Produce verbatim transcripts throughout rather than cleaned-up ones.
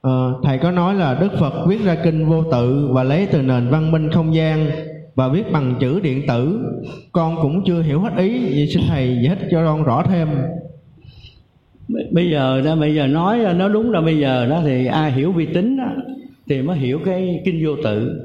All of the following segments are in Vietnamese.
Ờ, thầy có nói là Đức Phật viết ra kinh vô tự và lấy từ nền văn minh không gian và viết bằng chữ điện tử. Con cũng chưa hiểu hết ý, vậy xin thầy giải thích cho con rõ thêm. Bây giờ đó, bây giờ nói nó đúng là bây giờ đó thì ai hiểu vi tính đó, thì mới hiểu cái kinh vô tự.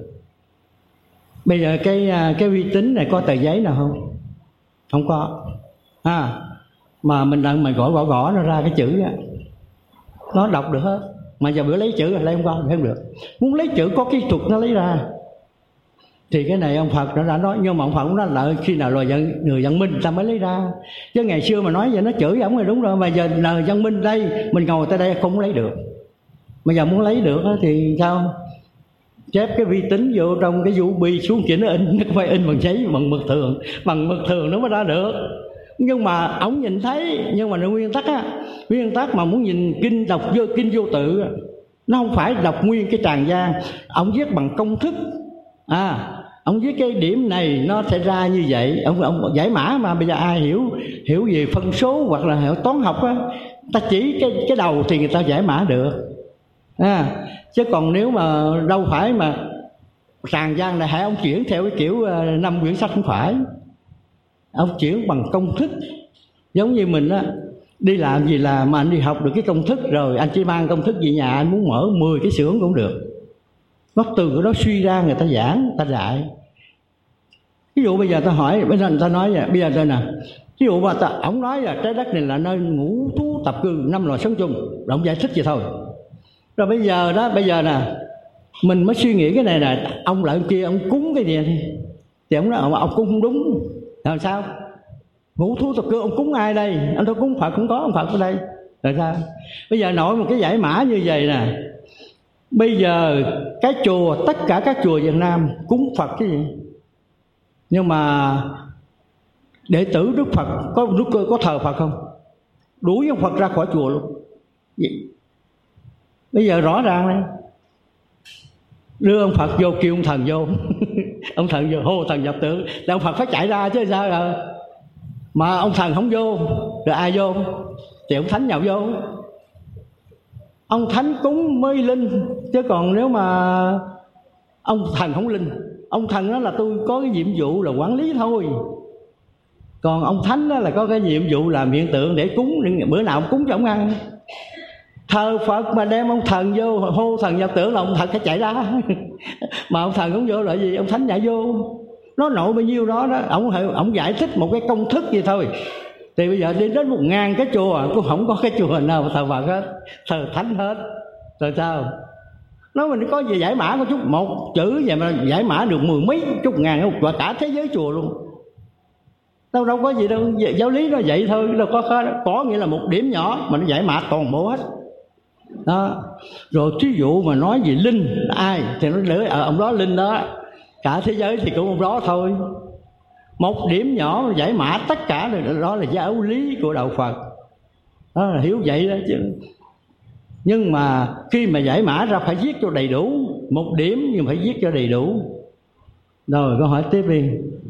Bây giờ cái cái vi tính này có tờ giấy nào không? Không có. À, mà mình đang mình gõ gõ gõ nó ra cái chữ đó, nó đọc được hết. Mà giờ bữa lấy chữ là lấy không có, không được. Muốn lấy chữ có kỹ thuật nó lấy ra. Thì cái này ông Phật nó đã nói, nhưng mà ông Phật cũng nói là khi nào là dân, người văn minh ta mới lấy ra. Chứ ngày xưa mà nói vậy nó chửi ổng rồi đúng rồi, mà giờ là văn minh đây, mình ngồi tới đây không lấy được. Mà giờ muốn lấy được thì sao? Chép cái vi tính vô trong cái U B xuống chỉ nó in, nó không phải in bằng giấy, bằng mực thường, bằng mực thường nó mới ra được. Nhưng mà ổng nhìn thấy, nhưng mà nguyên tắc á, nguyên tắc mà muốn nhìn kinh đọc vô kinh vô tự, nó không phải đọc nguyên cái tràng gian, ổng viết bằng công thức. À, ông viết cái điểm này nó sẽ ra như vậy. Ông, ông giải mã mà bây giờ ai hiểu hiểu về phân số hoặc là hiểu toán học á, ta chỉ cái cái đầu thì người ta giải mã được. À, chứ còn nếu mà đâu phải mà tràng gian này hãy ông chuyển theo cái kiểu năm quyển sách, không phải. Ông chuyển bằng công thức. Giống như mình á, đi làm gì là mà anh đi học được cái công thức rồi, anh chỉ mang công thức về nhà, anh muốn mở mười cái xưởng cũng được. Nó từ cái đó suy ra người ta giảng, người ta dạy. Ví dụ bây giờ ta hỏi, bây giờ người ta nói vậy, bây giờ đây nè, ví dụ mà ta, ông nói là trái đất này là nơi ngũ thú tập cư năm loài sống chung, rồi ông giải thích vậy thôi. Rồi bây giờ đó, bây giờ nè, mình mới suy nghĩ cái này nè, ông lại kia ông cúng cái gì đi, thì ông nói ông, ông cúng không đúng, làm sao? Ngũ thú tập cư ông cúng ai đây? Ông tôi cúng Phật cũng có ông Phật ở đây, rồi sao? Bây giờ nói một cái giải mã như vậy nè. Bây giờ cái chùa, tất cả các chùa Việt Nam cúng Phật cái gì? Nhưng mà đệ tử Đức Phật có có, có thờ Phật không? Đuổi ông Phật ra khỏi chùa luôn. Bây giờ rõ ràng này, đưa ông Phật vô kêu ông thần vô ông thần vô hô thần nhập tượng, là ông Phật phải chạy ra chứ sao rồi. Mà ông thần không vô, rồi ai vô? Thì ông thánh nào vô? Ông thánh cúng mới linh, chứ còn nếu mà ông thần không linh, ông thần đó là tôi có cái nhiệm vụ là quản lý thôi. Còn ông thánh đó là có cái nhiệm vụ làm hiện tượng để cúng, bữa nào ông cúng cho ông ăn. Thờ Phật mà đem ông thần vô hô thần nhập tượng là ông thần phải chạy ra mà ông thần không vô là gì? Ông thánh nhảy vô. Nó nội bao nhiêu đó đó, ông ông giải thích một cái công thức gì thôi. Thì bây giờ đi đến một ngàn cái chùa cũng không có cái chùa nào mà thờ Phật hết, thờ thánh hết. Rồi sao? Nói mình có gì giải mã có chút một chữ vậy mà giải mã được mười mấy chục ngàn, và cả thế giới chùa luôn. Đâu đâu có gì đâu, giáo lý nó vậy thôi, đâu có có, có nghĩa là một điểm nhỏ mà nó giải mã toàn bộ hết. Đó. Rồi thí dụ mà nói gì linh là ai thì nó lưỡi ở ông đó linh đó, cả thế giới thì cũng ông đó thôi. Một điểm nhỏ giải mã tất cả, đó là giáo lý của đạo Phật. Đó là hiểu vậy đó chứ. Nhưng mà khi mà giải mã ra phải viết cho đầy đủ, một điểm nhưng phải viết cho đầy đủ. Rồi câu hỏi tiếp đi.